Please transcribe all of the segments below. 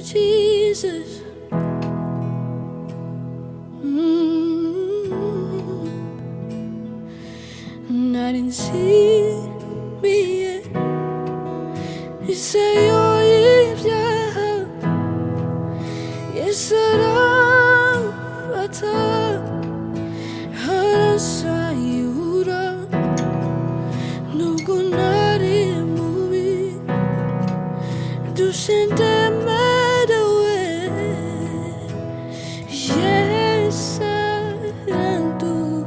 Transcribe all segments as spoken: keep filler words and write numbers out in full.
Jesus. Mm. And I didn't see me yet. You say you're here. Yes, I'm fatal. I saw you. No good night in movie. Do send them away. Yes, I do.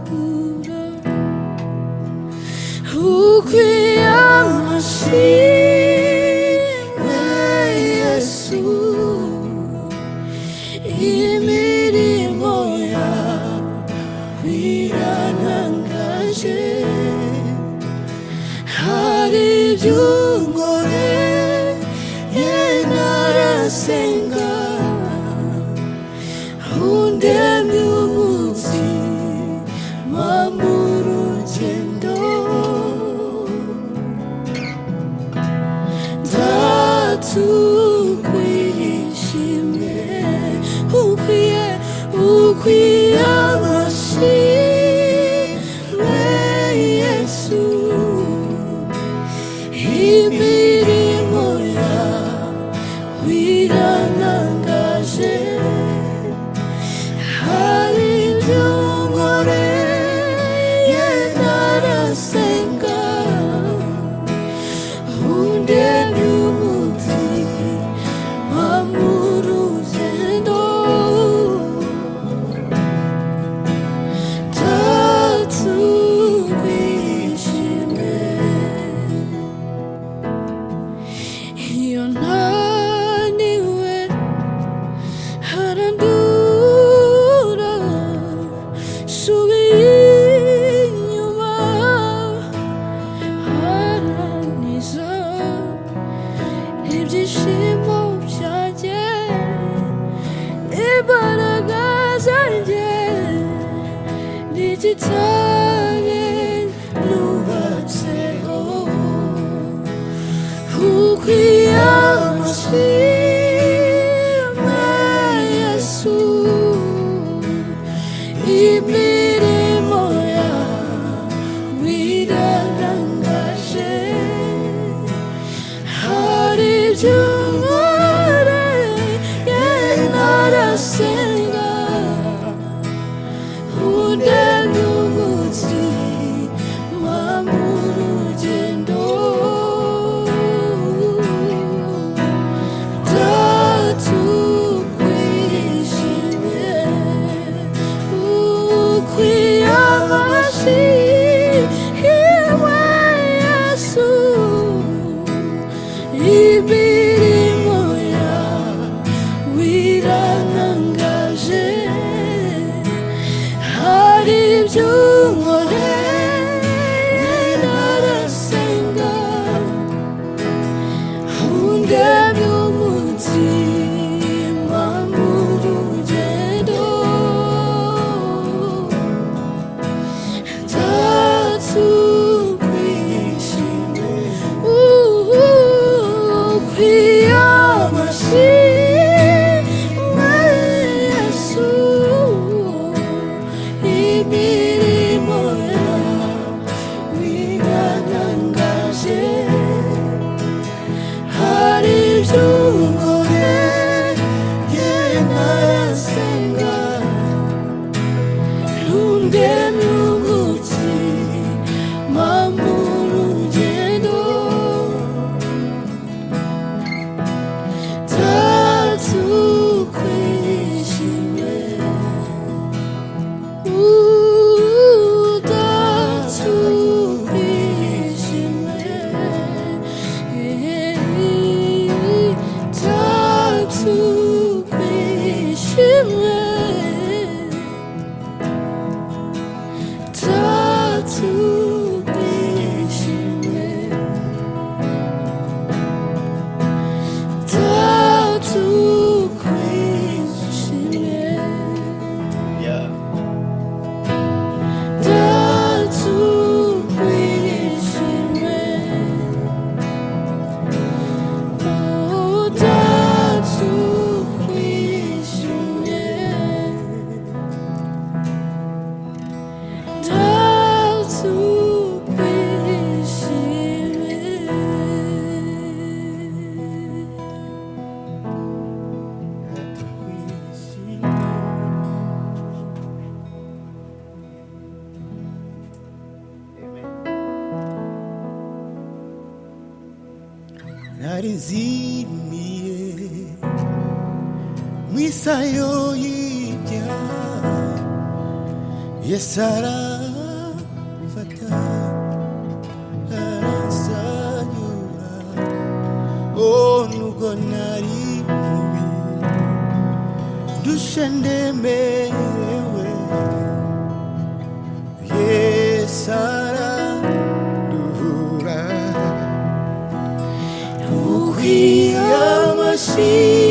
Who created me? Senga hunde myumuti mamuru jendo datu kwishime ukwiye ukwiye amashimwe Yesu imirimo wiranangaje hari iby'umugore narasenga undemye umutima mu rugendo tatugwishime iyo naniwe harandura subira inyuma haraniza ibyishimo byanjye imbaraga zanjye n'igitare nubatseho ukwiye amashimwe Yesu imirimo yawe irarangaje hari iby'unkoreye narasenga undemye umutima mu rugendo tatugwishime ukwiye amashimwe Yesu imirimo yawe iranangaje hari iby'unkoreye narasenga undemye umutima mu rugendo tatugwishime ukwiye amashimwe Yesu imirimo narinzimiye mwisayo y'ibyaha Yesu arafata aransanyura oh nubwo nari mubi dushe ndemerewe Yesu aranduhura ukwiye amashyi